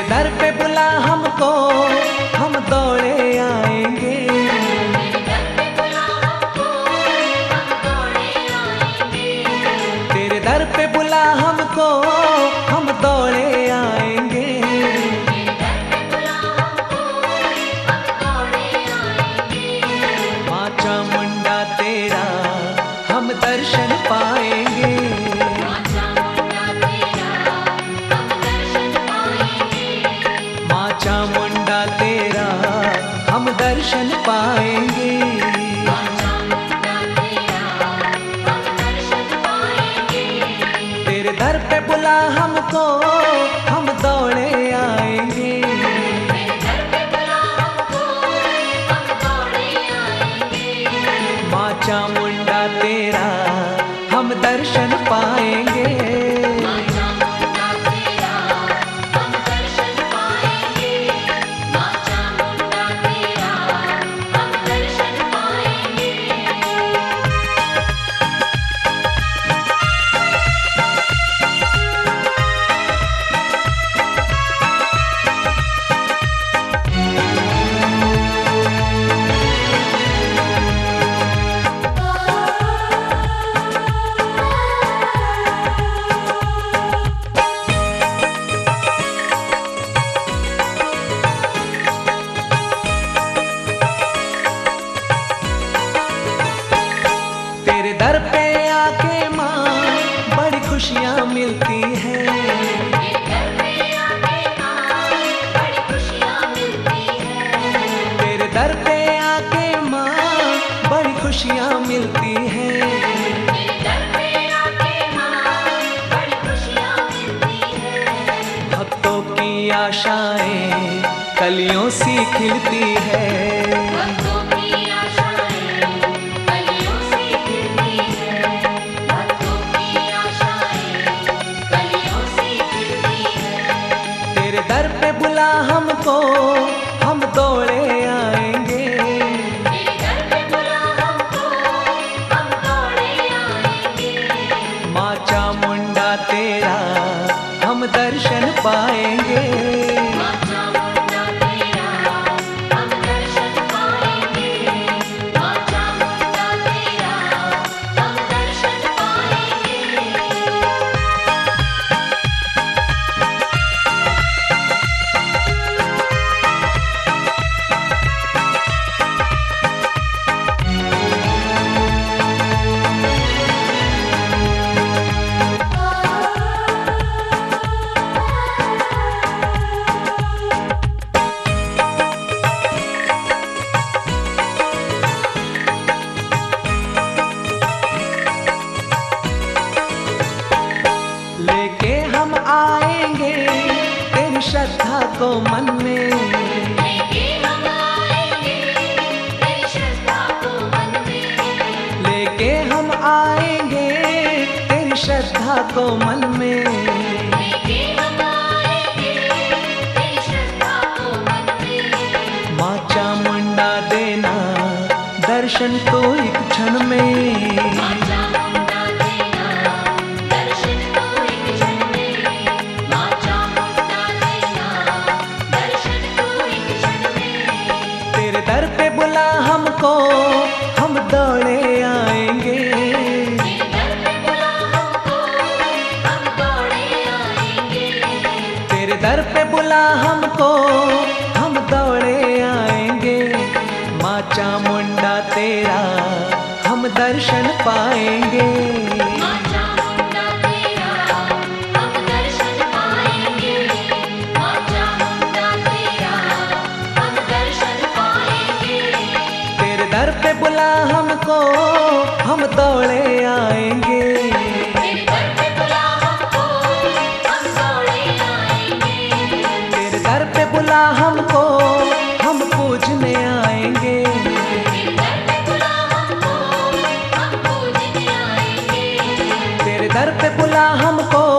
दर पे बुला हमको, हम दौड़े आएंगे। तेरे दर पे बुला हमको, हम दौड़े आएंगे। माँ चामुंडा तेरा हम दर्शन पाएंगे। माँ चामुंडा तेरा हम दर्शन पाएंगे। तेरे दर पे बुला हमको, हम दौड़े आएंगे। माँ चामुंडा तेरा हम दर्शन पाएंगे। तेरे दर पे आके माँ बड़ी खुशियाँ मिलती हैं। तेरे दर पे आके माँ बड़ी खुशियाँ मिलती हैं। भक्तों की आशाएं कलियों सी खिलती है। दर पे बुला हमको, हम दौड़े आएंगे। माँ चामुंडा तेरा हम दर्शन पाएंगे। लेके हम आएंगे तेरी श्रद्धा को मन में। लेके हम आएंगे तेरी श्रद्धा को मन में। लेके हम आएंगे तेरी श्रद्धा को मन में। लेके हम आएंगे तेरी श्रद्धा को मन में। माँ चामुंडा देना दर्शन तो एक क्षण में। दर पे बुला हमको, हम दौड़े आएंगे। तेरे दर पे बुला हमको, हम दौड़े आएंगे। माँ चामुंडा तेरा हम दर्शन पाएंगे। दर पे बुला हमको, हम दौड़े आएंगे। तेरे दर पे बुला हमको, हम पूजने आएंगे। तेरे दर पे बुला हमको,